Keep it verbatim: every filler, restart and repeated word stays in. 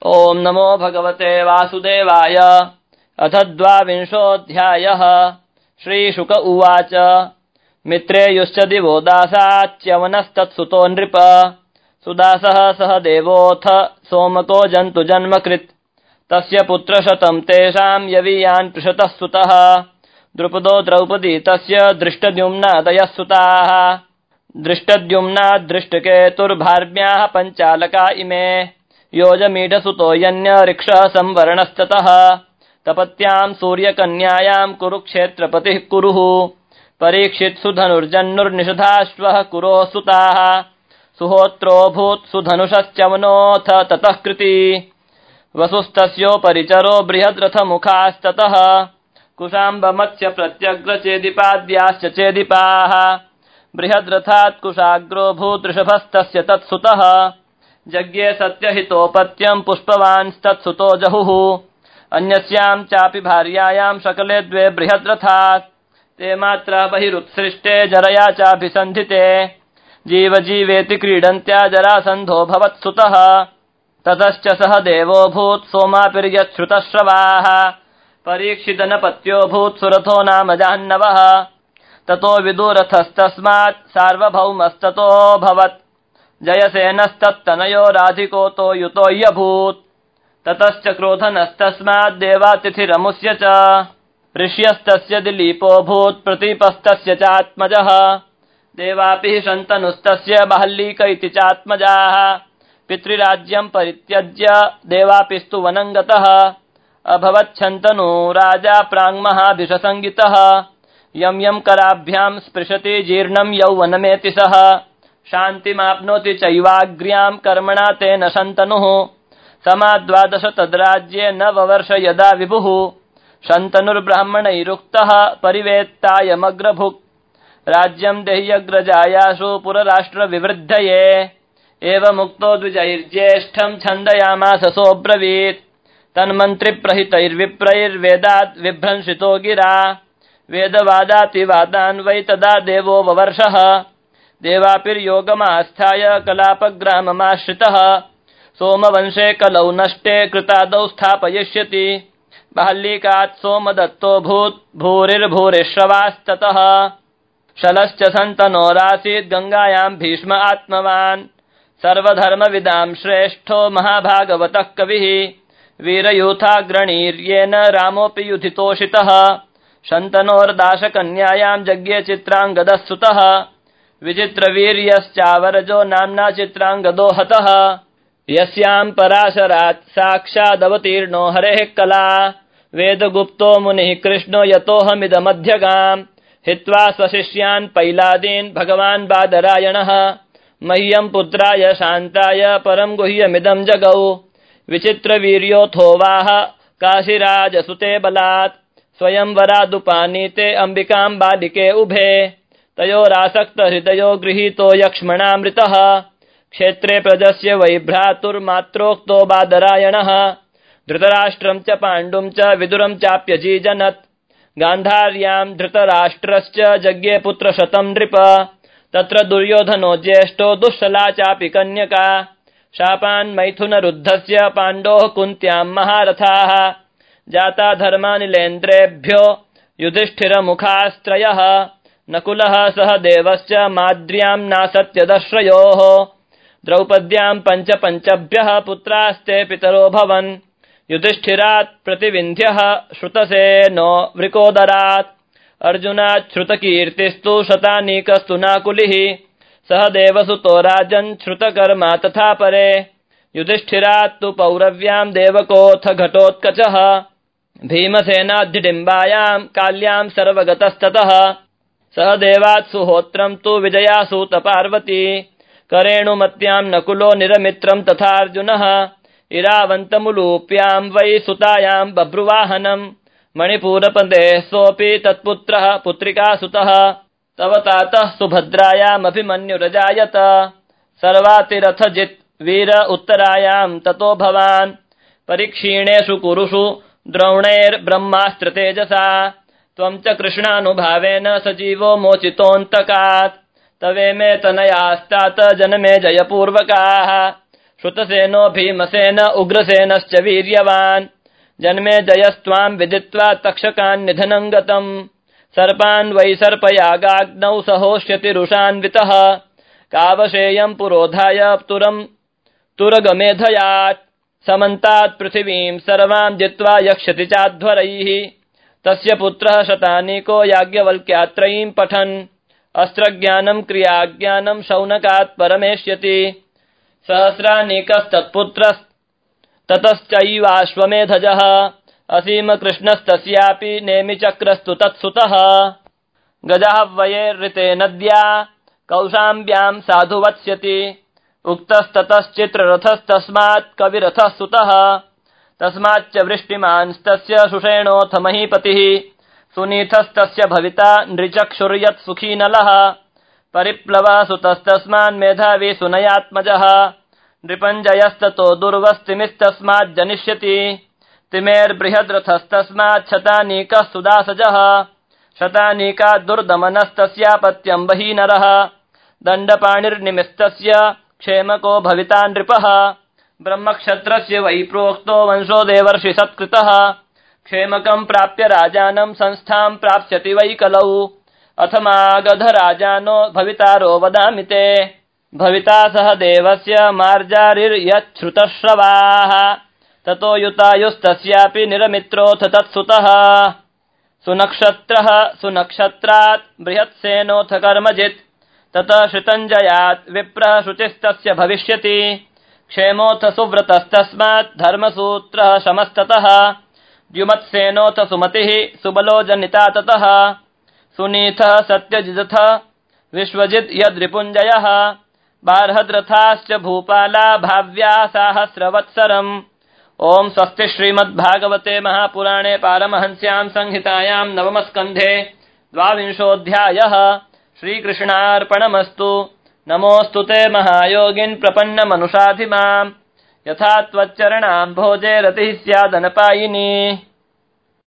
ओम नमो भगवते वासुदेवाय। अथ द्वाविंशोऽध्यायः। श्रीशुक उवाच। मित्रेयुश्च दिवो दासाच्यवनस्तत्सुतो नृप। सुदासः सह देवोऽथ सोमको जन्तु जन्मकृत्। तस्य पुत्रशतं तेषां यवीयान् पृषतः सुतः। द्रुपदो द्रौपदी तस्य दृष्टद्युम्नादयः सुताः। दृष्टद्युम्नाद् दृष्टकेतुर्भार्म्याः पञ्चालका इमे। योजमीढसुतो यन्यऋक्षः संवरणस्ततः। तपत्यां सूर्यकन्यायां कुरुक्षेत्रपतिः कुरुः। परीक्षित्सु धनुर्जन्नुर्निषधाश्वः कुरोः सुताः। सुहोत्रोऽभूत् सुधनुषश्चवनोऽथ ततः कृती। वसुस्तस्योपरिचरो बृहद्रथमुखास्ततः। कुशाम्बमत्स्य प्रत्यग्रचेदिपाद्याश्च चेदिपाः। बृहद्रथात् कुशाग्रो भूतृषभस्तस्य तत्सुतः। जज्ञे सत्यहितोपत्यं पुष्पवांस्तत्सुतो जहुः। अन्यस्यां चापि भार्यायां शकले द्वे बृहद्रथात्। ते मात्रा बहिरुत्सृष्टे जरया चाभिसन्धिते। जीवजीवेति क्रीडन्त्या जरासन्धो भवत्सुतः। ततश्च सह देवोऽभूत् सोमापिर्यच्छ्रुतश्रवाः। परीक्षितनपत्योऽभूत् सुरथो नाम जाह्नवः। ततो विदुरथस्तस्मात् सार्वभौमस्ततोऽभवत्। जयसेनस्तत्तनयो राधिकोतो युतोऽयभूत्। ततश्च क्रोधनस्तस्मात् देवातिथिरमुष्य च। ऋष्यस्तस्य दिलीपोऽभूत् प्रतीपस्तस्य चात्मजः। देवापिः शन्तनुस्तस्य बाह्लीक इति चात्मजाः। पितृराज्यं परित्यज्य देवापिस्तु वनं गतः। अभवच्छन्तनु राजा प्राङ्महाभिषसंगितः। यं यं कराभ्यां स्पृशति जीर्णं यौवनमेति सः। शान्तिमाप्नोति चैवाग्र्यां कर्मणा तेन शन्तनुः। समाद्वादश तद्राज्ये न ववर्ष यदा विभुः। शन्तनुर्ब्राह्मणैरुक्तः परिवेत्तायमग्रभुक्। राज्यं देह्यग्रजायासु पुरराष्ट्रविवृद्धये। एवमुक्तो द्विजैर्ज्येष्ठं छन्दयामास सोऽब्रवीत्। तन्मन्त्रिप्रहितैर्विप्रैर्वेदाद् विभ्रंशितो गिरा। वेदवादातिवादान् वै तदा देवो ववर्षः। देवापिर्योगमास्थाय कलापग्राममाश्रितः। सोमवंशे कलौ नष्टे कृतादौ स्थापयिष्यति। बाह्लीकात् सोमदत्तोऽभूत् भूरिर्भूरिश्रवास्ततः। शलश्च सन्तनोरासीत् गङ्गायां भीष्म आत्मवान्। सर्वधर्मविदां श्रेष्ठो महाभागवतः कविः। वीरयूथाग्रणीर्येण रामोऽपि युधितोषितः। शन्तनोर्दाशकन्यायां जज्ञे चित्राङ्गदः सुतः। विचित्रवीर्यश्चावरजो नाम्ना चित्राङ्गदो हतः। यस्यां पराशरात् साक्षादवतीर्णो हरेः कला। वेदगुप्तो मुनिः कृष्णो यतोऽहमिदमध्यगाम्। हित्वा स्वशिष्यान् पैलादीन् भगवान् बादरायणः। मह्यं पुत्राय शान्ताय परं गुह्यमिदं जगौ। विचित्रवीर्योऽथोवाह काशीराजसुते बलात्। स्वयंवरादुपानीते अम्बिकां बालिके उभे। तयोरासक्तहृदयो गृहीतो यक्ष्मणामृतः। क्षेत्रे प्रजस्य वै भ्रातुर्मात्रोक्तो बादरायणः। धृतराष्ट्रं च पाण्डुं च विदुरं चाप्यजीजनत्। गान्धार्यां धृतराष्ट्रश्च जज्ञे पुत्रशतं नृप। तत्र दुर्योधनो ज्येष्ठो दुःशला चापि कन्यका। शापान् मैथुनरुद्धस्य पाण्डोः कुन्त्यां महारथाः। जाता धर्मानिलेन्द्रेभ्यो युधिष्ठिरमुखास्त्रयः। नकुलः सह देवश्च माद्र्यां नासत्यदश्रयोः। द्रौपद्यां पञ्च पञ्चभ्यः पुत्रास्ते पितरो भवन्। युधिष्ठिरात् प्रतिविन्ध्यः श्रुतसेनो वृकोदरात्। अर्जुनात् श्रुतकीर्तिस्तु शतानीकस्तु नाकुलिः। सह देवसुतो राजन् श्रुतकर्मा तथा परे। युधिष्ठिरात् तु पौरव्यां देवकोऽथ घटोत्कचः। भीमसेनाद्धिडिम्बायां काल्यां सर्वगतस्ततः। सह देवात् सुहोत्रं तु विजयासूत पार्वती। करेणुमत्यां नकुलो निरमित्रं तथार्जुनः। इरावन्तमुलूप्यां वै सुतायां बभ्रुवाहनम्। मणिपूरपदेः सोऽपि तत्पुत्रः पुत्रिकासुतः। तव तातः सुभद्रायामभिमन्युरजायत। सर्वातिरथजित् वीर उत्तरायां ततो भवान्। परिक्षीणेषु कुरुषु द्रोणैर्ब्रह्मास्त्रतेजसा। त्वं च कृष्णानुभावेन सजीवो मोचितोऽन्तकात्। तवे मे तनयास्तात जनमे जयपूर्वकाः। श्रुतसेनो भीमसेन उग्रसेनश्च वीर्यवान् जन्मे जयस्त्वां विदित्वा तक्षकान् निधनं गतम् सर्पान् वै सर्पयागाग्नौ सहोष्यति रुषान्वितः कावशेयं पुरोधाय तुरं तुरगमेधयात् समन्तात् पृथिवीं सर्वां जित्वा यक्षति चाध्वरैः तस्य पुत्रः शतानीको याज्ञवल्क्यात्रयीं पठन् अस्त्रज्ञानं क्रियाज्ञानं शौनकात् परमेष्यति सहस्रानीकस्तत्पुत्रस् ततश्चैवाश्वमेधजः असीमकृष्णस्तस्यापि नेमिचक्रस्तु तत्सुतः गजः वयेर्ऋते नद्या कौशाम्ब्यां साधुवत्स्यति उक्तस्ततश्चित्ररथस्तस्मात् कविरथः सुतः तस्माच्च वृष्टिमांस्तस्य सुषेणोऽथ महीपतिः सुनीथस्तस्य भविता नृचक्षुर्यत् सुखी नलः परिप्लवः सुतस्तस्मान् मेधावी सुनयात्मजः नृपञ्जयस्ततो दुर्वस्तिमिस्तस्मात् जनिष्यति तिमेर्बृहद्रथस्तस्मात् शतानीकः सुदासजः शतानीकात् दुर्दमनस्तस्यापत्यं बहीनरः दण्डपाणिर्निमिस्तस्य क्षेमको भविता नृपः ब्रह्मक्षत्रस्य वै प्रोक्तो वंशो देवर्षि सत्कृतः क्षेमकं प्राप्य राजानं संस्थां प्राप्स्यति वै कलौ अथमागधराजानो भवितारो वदामि ते भविता सह देवस्य मार्जारिर्यच्छ्रुतश्रवाः ततो युतायुस्तस्यापि निरमित्रोऽथ तत्सुतः सुनक्षत्रः सुनक्षत्रात् बृहत्सेनोऽथ कर्मजित् ततः श्रुतञ्जयात् विप्रः शुचिस्तस्य भविष्यति क्षेमोऽथ सुव्रतस्तस्मात् धर्मसूत्रः शमस्ततः द्युमत्सेनोऽथ सुमतिः सुबलो जनिता ततः सुनीथः सत्यजिदथ विश्वजित् यद्रिपुञ्जयः बार्हद्रथाश्च भूपाला भाव्या साहस्रवत्सरम् ओम स्वस्ति श्रीमद्भागवते महापुराणे पारमहंस्यां संहितायां नवमस्कन्धे द्वाविंशोऽध्यायः श्रीकृष्णार्पणमस्तु। नमोऽस्तु ते महायोगिन् प्रपन्नमनुषाधि माम् यथा त्वच्चरणाम्भोजे रतिः स्यादनपायिनी।